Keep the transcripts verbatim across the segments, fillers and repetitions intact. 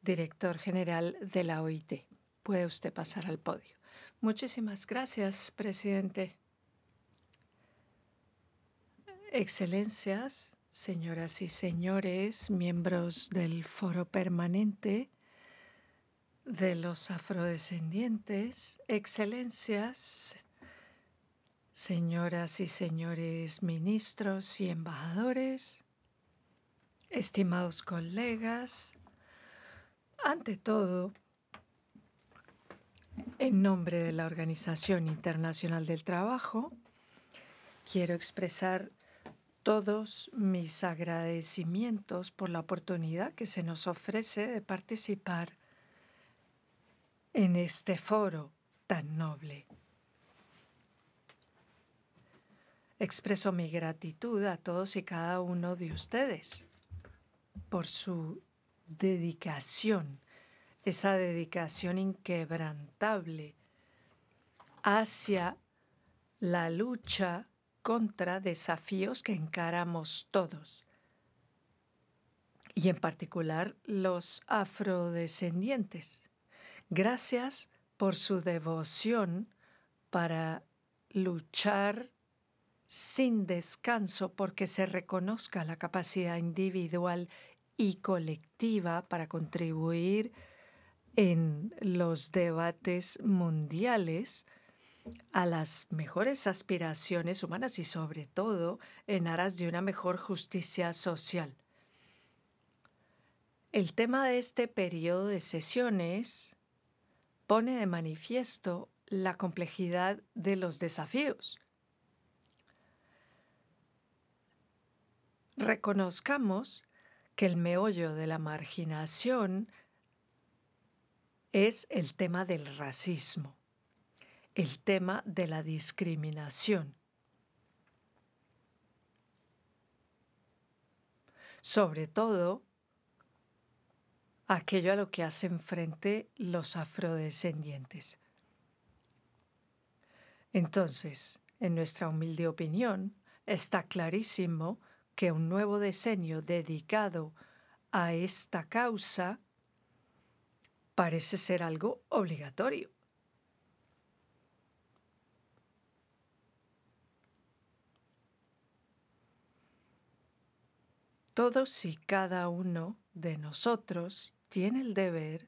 director general de la O I T. Puede usted pasar al podio. Muchísimas gracias, presidente. Excelencias, señoras y señores, miembros del Foro Permanente de los Afrodescendientes, excelencias, señoras y señores ministros y embajadores, estimados colegas, ante todo, en nombre de la Organización Internacional del Trabajo, quiero expresar todos mis agradecimientos por la oportunidad que se nos ofrece de participar en este foro tan noble. Expreso mi gratitud a todos y cada uno de ustedes por su dedicación, esa dedicación inquebrantable hacia la lucha contra desafíos que encaramos todos, y en particular los afrodescendientes. Gracias por su devoción para luchar sin descanso porque se reconozca la capacidad individual y colectiva para contribuir en los debates mundiales a las mejores aspiraciones humanas y sobre todo en aras de una mejor justicia social. El tema de este periodo de sesiones pone de manifiesto la complejidad de los desafíos. Reconozcamos que el meollo de la marginación es el tema del racismo, el tema de la discriminación, sobre todo aquello a lo que hacen frente los afrodescendientes. Entonces, en nuestra humilde opinión, está clarísimo que un nuevo decenio dedicado a esta causa parece ser algo obligatorio. Todos y cada uno de nosotros tiene el deber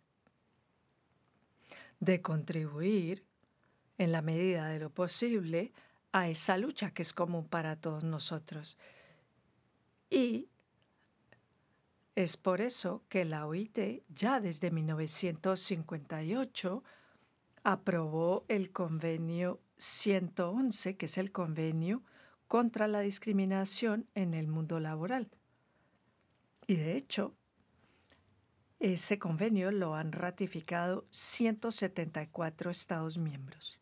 de contribuir en la medida de lo posible a esa lucha que es común para todos nosotros. Y es por eso que la O I T ya desde mil novecientos cincuenta y ocho aprobó el convenio ciento once, que es el convenio contra la discriminación en el mundo laboral. Y de hecho, ese convenio lo han ratificado ciento setenta y cuatro Estados miembros.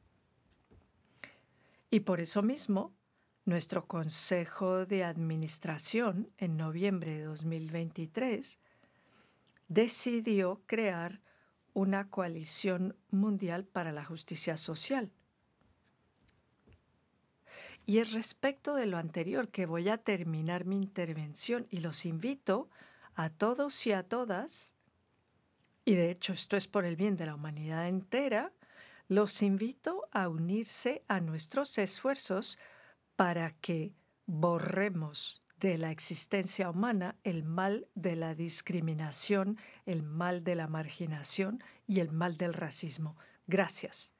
Y por eso mismo, nuestro Consejo de Administración, en noviembre de dos mil veintitrés, decidió crear una coalición mundial para la justicia social. Y es respecto de lo anterior que voy a terminar mi intervención y los invito a todos y a todas, y de hecho esto es por el bien de la humanidad entera, los invito a unirse a nuestros esfuerzos para que borremos de la existencia humana el mal de la discriminación, el mal de la marginación y el mal del racismo. Gracias.